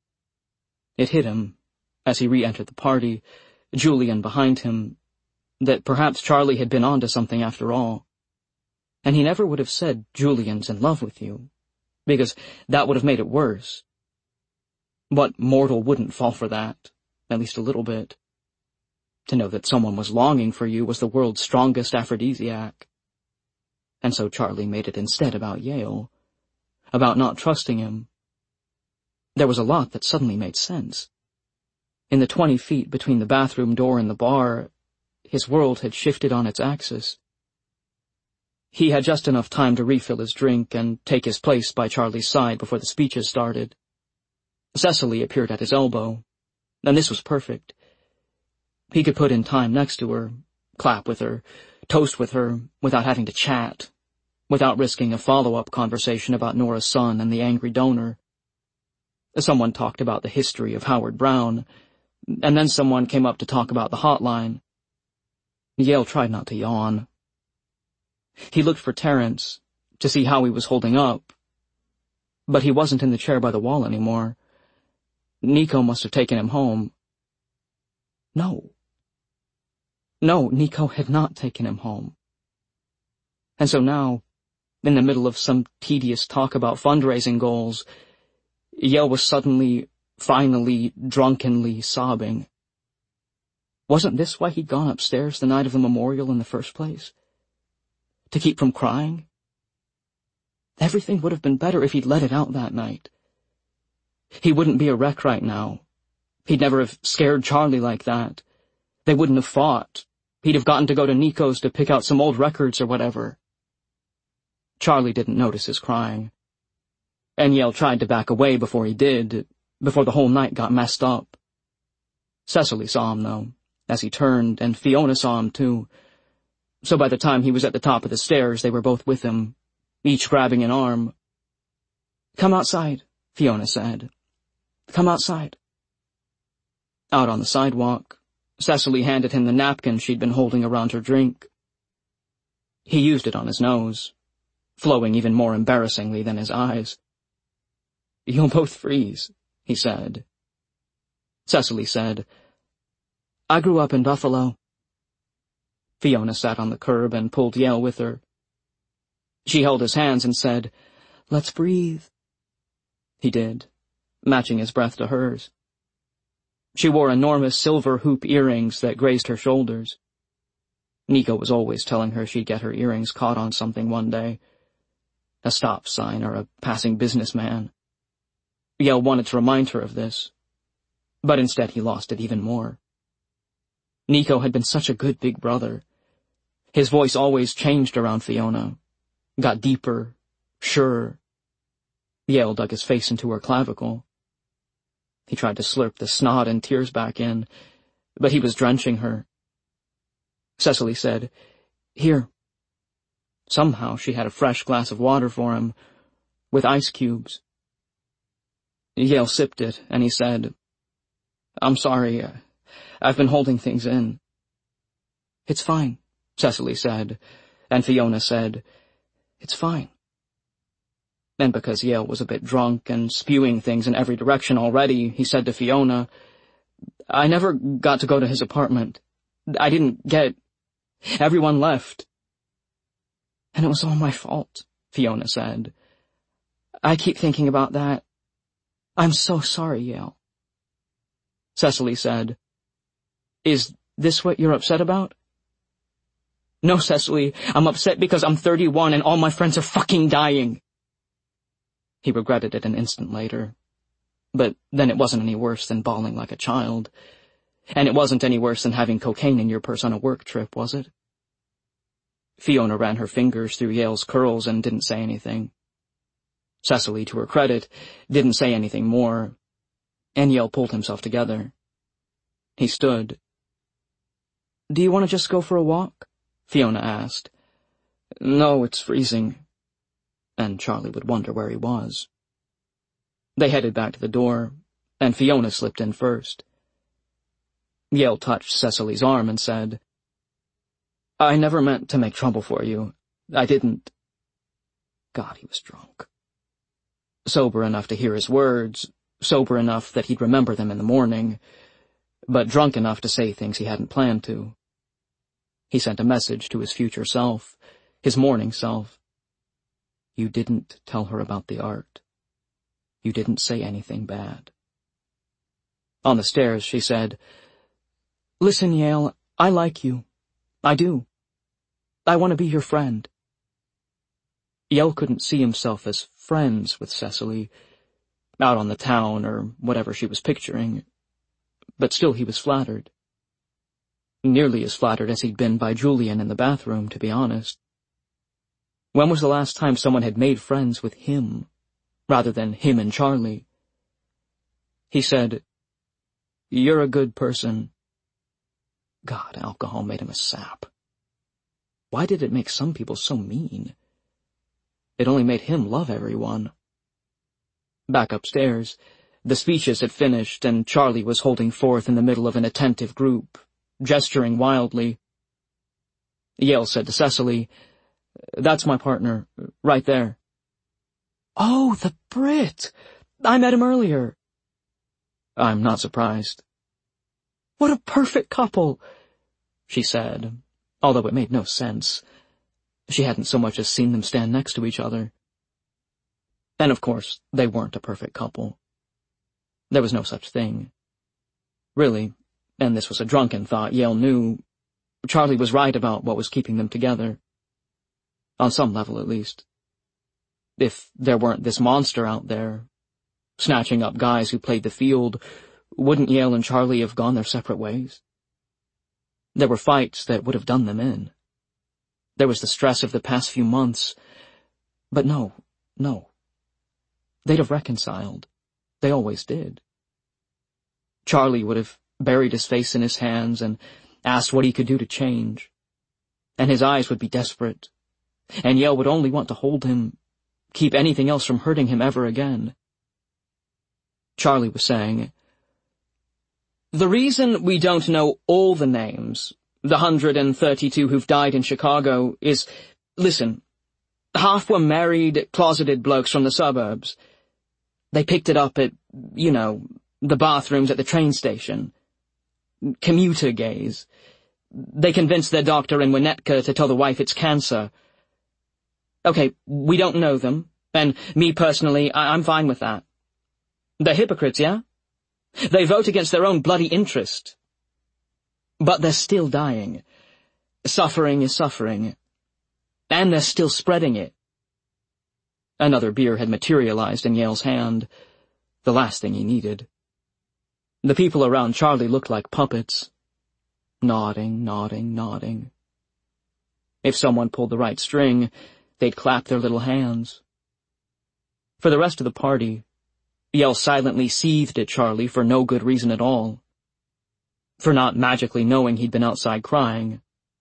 It hit him, as he re-entered the party, Julian behind him, that perhaps Charlie had been onto something after all. And he never would have said Julian's in love with you, because that would have made it worse. What mortal wouldn't fall for that, at least a little bit? To know that someone was longing for you was the world's strongest aphrodisiac. And so Charlie made it instead about Yale, about not trusting him. There was a lot that suddenly made sense. In the twenty feet between the bathroom door and the bar, his world had shifted on its axis. He had just enough time to refill his drink and take his place by Charlie's side before the speeches started. Cecily appeared at his elbow, and this was perfect. He could put in time next to her, clap with her, toast with her, without having to chat, without risking a follow-up conversation about Nora's son and the angry donor. Someone talked about the history of Howard Brown, and then someone came up to talk about the hotline. Yale tried not to yawn. He looked for Terrence, to see how he was holding up. but he wasn't in the chair by the wall anymore. Nico must have taken him home. No. No, Nico had not taken him home. And so now, in the middle of some tedious talk about fundraising goals, Yael was suddenly, finally, drunkenly sobbing. Wasn't this why he'd gone upstairs the night of the memorial in the first place? To keep from crying? Everything would have been better if he'd let it out that night. He wouldn't be a wreck right now. He'd never have scared Charlie like that. They wouldn't have fought. He'd have gotten to go to Nico's to pick out some old records or whatever. Charlie didn't notice his crying. And Yael tried to back away before he did, before the whole night got messed up. Cecily saw him, though, as he turned, and Fiona saw him, too. So by the time he was at the top of the stairs, they were both with him, each grabbing an arm. "Come outside," Fiona said. "Come outside." Out on the sidewalk, Cecily handed him the napkin she'd been holding around her drink. He used it on his nose, flowing even more embarrassingly than his eyes. "You'll both freeze," he said. Cecily said, "I grew up in Buffalo." Fiona sat on the curb and pulled Yael with her. She held his hands and said, "Let's breathe." He did, matching his breath to hers. She wore enormous silver hoop earrings that grazed her shoulders. Nico was always telling her she'd get her earrings caught on something one day. A stop sign or a passing businessman. Yael wanted to remind her of this, but instead he lost it even more. Nico had been such a good big brother. His voice always changed around Fiona, got deeper, surer. Yael dug his face into her clavicle. He tried to slurp the snot and tears back in, but he was drenching her. Cecily said, "Here." Somehow she had a fresh glass of water for him, with ice cubes. Yael sipped it, and he said, "I'm sorry, I've been holding things in." "It's fine," Cecily said, and Fiona said, "It's fine." And because Yael was a bit drunk and spewing things in every direction already, he said to Fiona, "I never got to go to his apartment. I didn't get... Everyone left." "And it was all my fault," Fiona said. "I keep thinking about that. I'm so sorry, Yael." Cecily said, "Is this what you're upset about?" "No, Cecily, I'm upset because I'm thirty-one and all my friends are fucking dying." He regretted it an instant later. But then it wasn't any worse than bawling like a child. And it wasn't any worse than having cocaine in your purse on a work trip, was it? Fiona ran her fingers through Yael's curls and didn't say anything. Cecily, to her credit, didn't say anything more. And Yael pulled himself together. He stood. "Do you want to just go for a walk?" Fiona asked. "No, it's freezing." And Charlie would wonder where he was. They headed back to the door, and Fiona slipped in first. Yael touched Cecily's arm and said, "I never meant to make trouble for you. I didn't." God, he was drunk. Sober enough to hear his words, sober enough that he'd remember them in the morning, but drunk enough to say things he hadn't planned to. He sent a message to his future self, his morning self. "You didn't tell her about the art. You didn't say anything bad." On the stairs, she said, "Listen, Yael, I like you. I do. I want to be your friend." Yael couldn't see himself as friends with Cecily, out on the town or whatever she was picturing, but still he was flattered. Nearly as flattered as he'd been by Julian in the bathroom, to be honest. When was the last time someone had made friends with him, rather than him and Charlie? He said, "You're a good person." God, alcohol made him a sap. Why did it make some people so mean? It only made him love everyone. Back upstairs, the speeches had finished, and Charlie was holding forth in the middle of an attentive group, gesturing wildly. Yael said to Cecily, "That's my partner, right there." "Oh, the Brit! I met him earlier." "I'm not surprised." "What a perfect couple," she said, although it made no sense. She hadn't so much as seen them stand next to each other. And of course, they weren't a perfect couple. There was no such thing. Really, and this was a drunken thought, Yale knew, Charlie was right about what was keeping them together. On some level, at least. If there weren't this monster out there, snatching up guys who played the field, wouldn't Yale and Charlie have gone their separate ways? There were fights that would have done them in. There was the stress of the past few months. But no, no. They'd have reconciled. They always did. Charlie would have buried his face in his hands and asked what he could do to change. And his eyes would be desperate. And Yale would only want to hold him, keep anything else from hurting him ever again. Charlie was saying, "The reason we don't know all the names, the hundred and thirty-two who've died in Chicago, is, listen, half were married, closeted blokes from the suburbs. They picked it up at, you know, the bathrooms at the train station. Commuter gays. They convinced their doctor in Winnetka to tell the wife it's cancer. Okay, we don't know them, and me personally, I I'm fine with that. They're hypocrites, yeah? They vote against their own bloody interest. But they're still dying. Suffering is suffering. And they're still spreading it." Another beer had materialized in Yale's hand, the last thing he needed. The people around Charlie looked like puppets. Nodding, nodding, nodding. If someone pulled the right string, they'd clap their little hands. For the rest of the party, Yale silently seethed at Charlie for no good reason at all. For not magically knowing he'd been outside crying.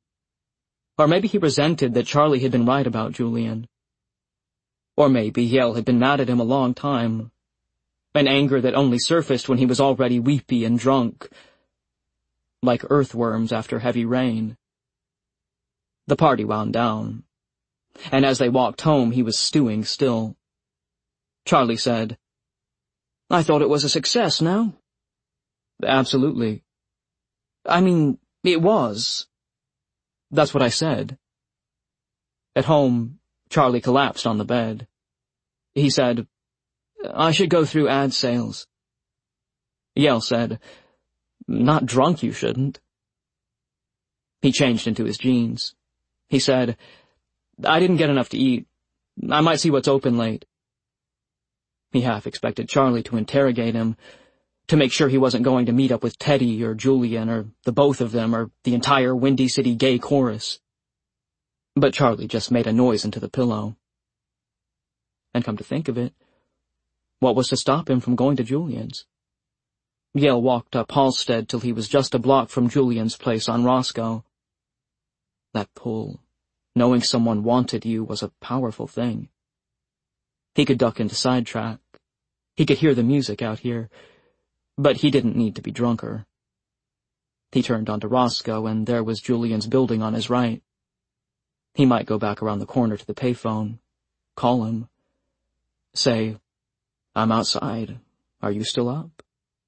Or maybe he resented that Charlie had been right about Julian. Or maybe Yale had been mad at him a long time. An anger that only surfaced when he was already weepy and drunk. Like earthworms after heavy rain. The party wound down. And as they walked home, he was stewing still. Charlie said, "I thought it was a success, no?" "Absolutely." "I mean, it was." "That's what I said." At home, Charlie collapsed on the bed. He said, "I should go through ad sales." Yale said, "Not drunk, you shouldn't." He changed into his jeans. He said, "I didn't get enough to eat. I might see what's open late." He half expected Charlie to interrogate him, to make sure he wasn't going to meet up with Teddy or Julian or the both of them or the entire Windy City gay chorus. But Charlie just made a noise into the pillow. And come to think of it, what was to stop him from going to Julian's? Yale walked up Halstead till he was just a block from Julian's place on Roscoe. That pull, knowing someone wanted you, was a powerful thing. He could duck into sidetrack. He could hear the music out here, but he didn't need to be drunker. He turned onto Roscoe, and there was Julian's building on his right. He might go back around the corner to the payphone, call him, say, "I'm outside. Are you still up?"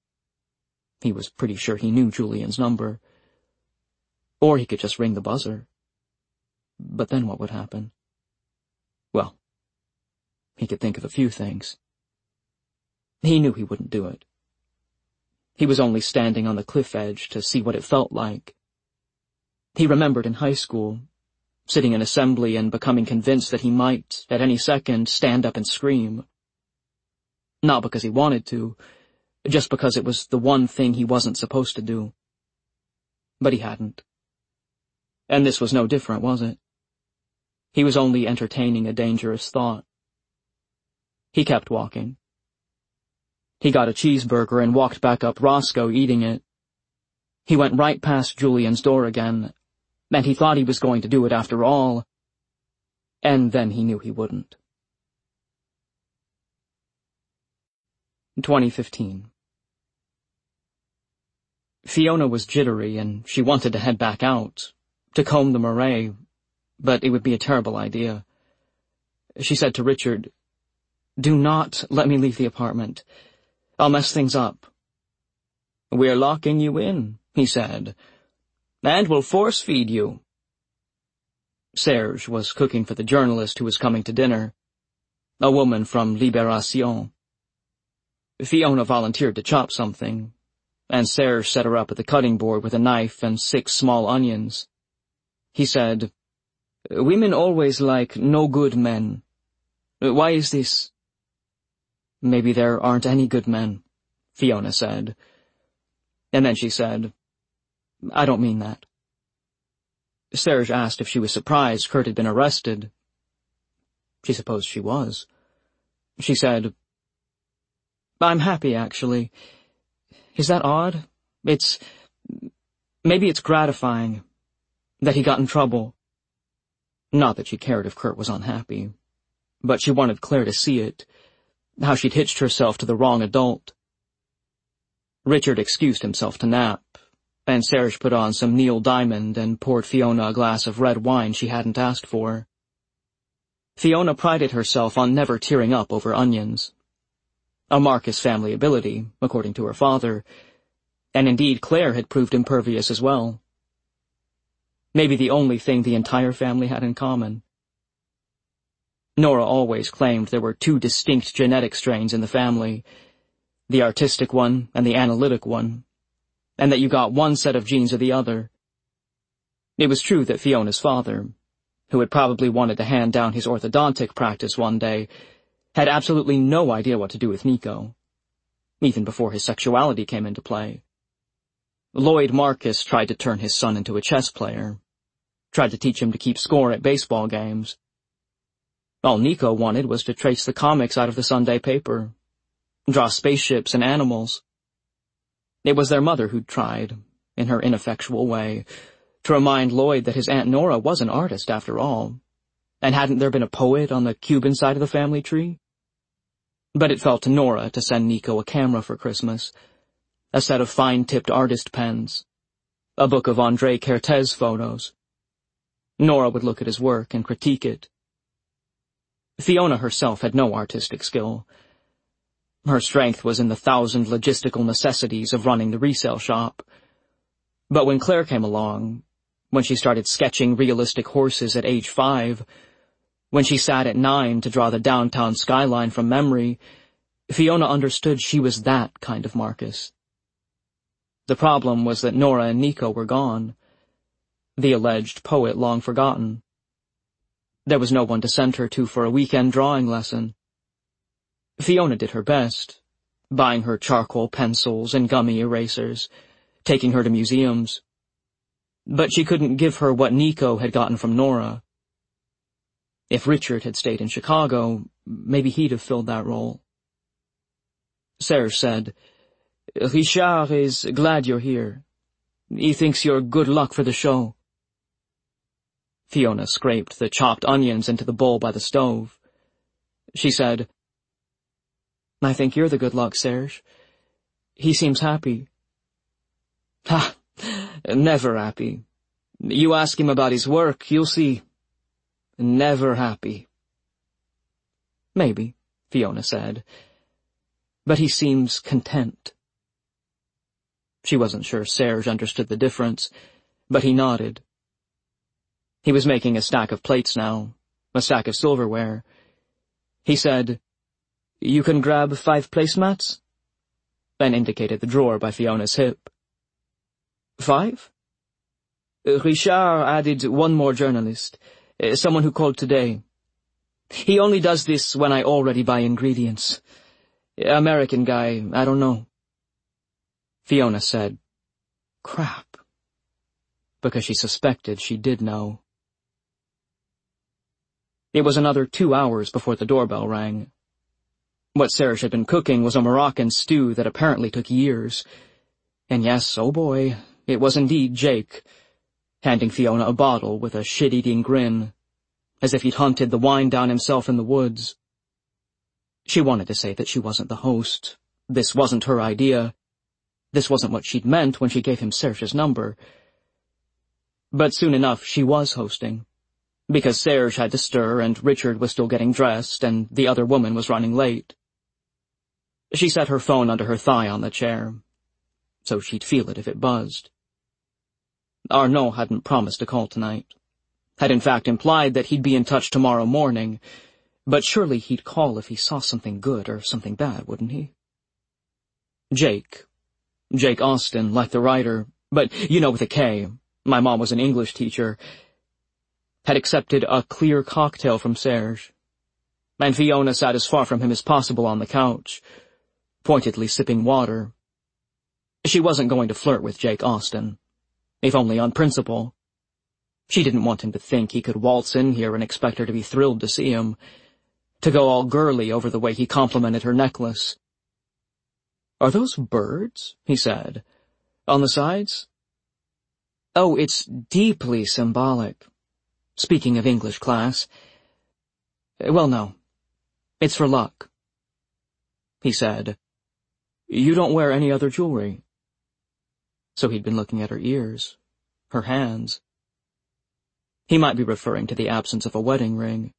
He was pretty sure he knew Julian's number. Or he could just ring the buzzer. But then what would happen? Well, he could think of a few things. He knew he wouldn't do it. He was only standing on the cliff edge to see what it felt like. He remembered in high school, sitting in assembly and becoming convinced that he might, at any second, stand up and scream. Not because he wanted to, just because it was the one thing he wasn't supposed to do. But he hadn't. And this was no different, was it? He was only entertaining a dangerous thought. He kept walking. He got a cheeseburger and walked back up Roscoe eating it. He went right past Julian's door again, and he thought he was going to do it after all, and then he knew he wouldn't. twenty fifteen. Fiona was jittery, and she wanted to head back out, to comb the marae, but it would be a terrible idea. She said to Richard, Do not let me leave the apartment. I'll mess things up. We're locking you in, he said, and we'll force-feed you. Serge was cooking for the journalist who was coming to dinner, a woman from Libération. Fiona volunteered to chop something, and Serge set her up at the cutting board with a knife and six small onions. He said, Women always like no good men. Why is this? Maybe there aren't any good men, Fiona said. And then she said, I don't mean that. Serge asked if she was surprised Kurt had been arrested. She supposed she was. She said, I'm happy, actually. Is that odd? It's... maybe it's gratifying that he got in trouble. Not that she cared if Kurt was unhappy, but she wanted Claire to see it, how she'd hitched herself to the wrong adult. Richard excused himself to nap, and Serge put on some Neil Diamond and poured Fiona a glass of red wine she hadn't asked for. Fiona prided herself on never tearing up over onions. A Marcus family ability, according to her father, and indeed Claire had proved impervious as well. Maybe the only thing the entire family had in common. Nora always claimed there were two distinct genetic strains in the family, the artistic one and the analytic one, and that you got one set of genes or the other. It was true that Fiona's father, who had probably wanted to hand down his orthodontic practice one day, had absolutely no idea what to do with Nico, even before his sexuality came into play. Lloyd Marcus tried to turn his son into a chess player, tried to teach him to keep score at baseball games. All Nico wanted was to trace the comics out of the Sunday paper, draw spaceships and animals. It was their mother who'd tried, in her ineffectual way, to remind Lloyd that his Aunt Nora was an artist after all, and hadn't there been a poet on the Cuban side of the family tree? But it fell to Nora to send Nico a camera for Christmas, a set of fine-tipped artist pens, a book of André Kertész photos. Nora would look at his work and critique it. Fiona herself had no artistic skill. Her strength was in the thousand logistical necessities of running the resale shop. But when Claire came along, when she started sketching realistic horses at age five, when she sat at nine to draw the downtown skyline from memory, Fiona understood she was that kind of Marcus. The problem was that Nora and Nico were gone, the alleged poet long forgotten. There was no one to send her to for a weekend drawing lesson. Fiona did her best, buying her charcoal pencils and gummy erasers, taking her to museums. But she couldn't give her what Nico had gotten from Nora. If Richard had stayed in Chicago, maybe he'd have filled that role. Serge said, Richard is glad you're here. He thinks you're good luck for the show. Fiona scraped the chopped onions into the bowl by the stove. She said, I think you're the good luck, Serge. He seems happy. Ha! Never happy. You ask him about his work, you'll see. Never happy. Maybe, Fiona said. But he seems content. She wasn't sure Serge understood the difference, but he nodded. He was making a stack of plates now, a stack of silverware. He said, You can grab five placemats? Then indicated the drawer by Fiona's hip. Five? Richard added one more journalist, someone who called today. He only does this when I already buy ingredients. American guy, I don't know. Fiona said, Crap, because she suspected she did know. It was another two hours before the doorbell rang. What Serge had been cooking was a Moroccan stew that apparently took years. And yes, oh boy, it was indeed Jake, handing Fiona a bottle with a shit-eating grin, as if he'd hunted the wine down himself in the woods. She wanted to say that she wasn't the host. This wasn't her idea. This wasn't what she'd meant when she gave him Serge's number. But soon enough she was hosting. because Serge had to stir and Richard was still getting dressed and the other woman was running late. She set her phone under her thigh on the chair, so she'd feel it if it buzzed. Arnaud hadn't promised to call tonight, had in fact implied that he'd be in touch tomorrow morning, but surely he'd call if he saw something good or something bad, wouldn't he? Jake. Jake Austen, like the writer, but you know with a K, my mom was an English teacher, had accepted a clear cocktail from Serge, and Fiona sat as far from him as possible on the couch, pointedly sipping water. She wasn't going to flirt with Jake Austen, if only on principle. She didn't want him to think he could waltz in here and expect her to be thrilled to see him, to go all girly over the way he complimented her necklace. "Are those birds?" he said. "On the sides?" "Oh, it's deeply symbolic. Speaking of English class. Well, no. It's for luck." He said, "You don't wear any other jewelry." So he'd been looking at her ears, her hands. He might be referring to the absence of a wedding ring.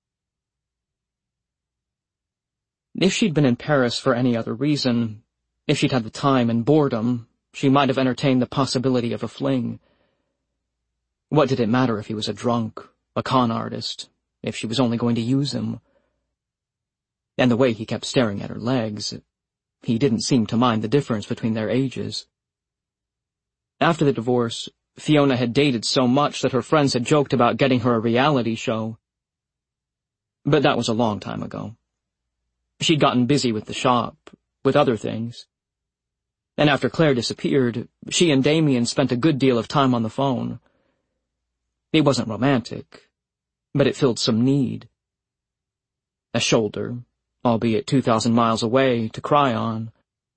If she'd been in Paris for any other reason, if she'd had the time and boredom, she might have entertained the possibility of a fling. What did it matter if he was a drunk, a con artist, if she was only going to use him? And the way he kept staring at her legs, he didn't seem to mind the difference between their ages. After the divorce, Fiona had dated so much that her friends had joked about getting her a reality show. But that was a long time ago. She'd gotten busy with the shop, with other things. And after Claire disappeared, she and Damien spent a good deal of time on the phone. It wasn't romantic, but it filled some need. A shoulder, albeit two thousand miles away, to cry on.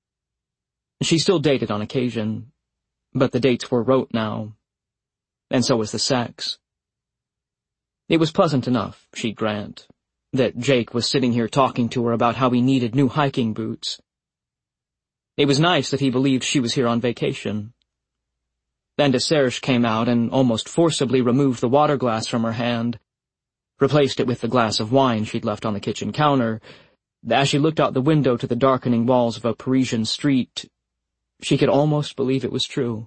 She still dated on occasion, but the dates were rote now, and so was the sex. It was pleasant enough, she'd grant, that Jake was sitting here talking to her about how he needed new hiking boots. It was nice that he believed she was here on vacation. Then as Serge came out and almost forcibly removed the water glass from her hand, replaced it with the glass of wine she'd left on the kitchen counter, as she looked out the window to the darkening walls of a Parisian street, she could almost believe it was true.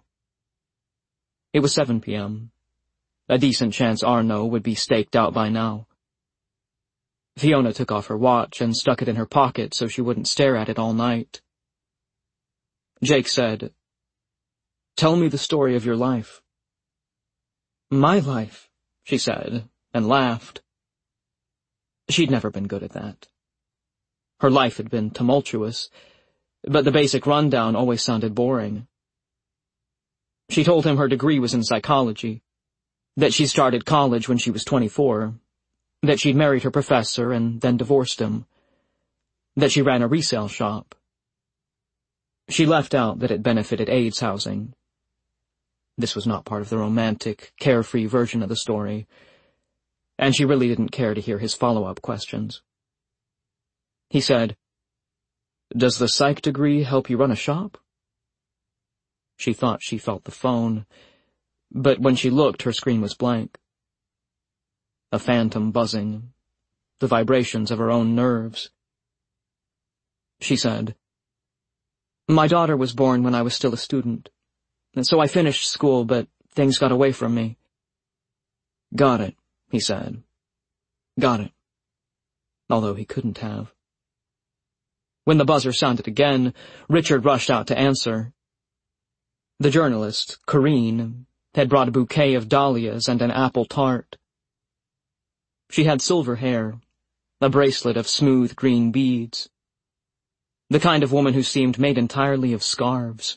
It was seven p m A decent chance Arnaud would be staked out by now. Fiona took off her watch and stuck it in her pocket so she wouldn't stare at it all night. Jake said, "Tell me the story of your life." "My life," she said, and laughed. She'd never been good at that. Her life had been tumultuous, but the basic rundown always sounded boring. She told him her degree was in psychology, that she started college when she was twenty-four, that she'd married her professor and then divorced him, that she ran a resale shop. She left out that it benefited AIDS housing. This was not part of the romantic, carefree version of the story, and she really didn't care to hear his follow-up questions. He said, "Does the psych degree help you run a shop?" She thought she felt the phone, but when she looked, her screen was blank. A phantom buzzing, the vibrations of her own nerves. She said, "My daughter was born when I was still a student, and so I finished school, but things got away from me." "Got it," he said. "Got it." Although he couldn't have. When the buzzer sounded again, Richard rushed out to answer. The journalist, Corinne, had brought a bouquet of dahlias and an apple tart. She had silver hair, a bracelet of smooth green beads. The kind of woman who seemed made entirely of scarves.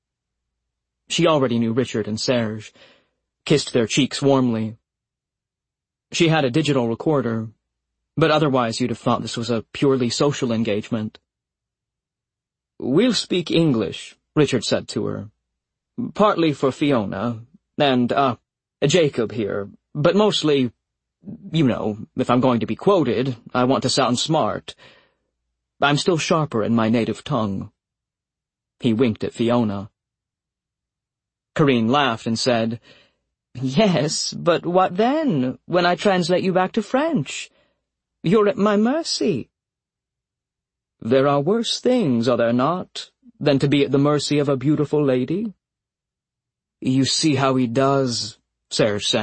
She already knew Richard and Serge, kissed their cheeks warmly. She had a digital recorder, but otherwise you'd have thought this was a purely social engagement. "We'll speak English," Richard said to her. "Partly for Fiona, and, uh, Jacob here, but mostly, you know, if I'm going to be quoted, I want to sound smart. I'm still sharper in my native tongue." He winked at Fiona. Corinne laughed and said, Yes, but what then, when I translate you back to French? You're at my mercy. There are worse things, are there not, than to be at the mercy of a beautiful lady? You see how he does, Serge said.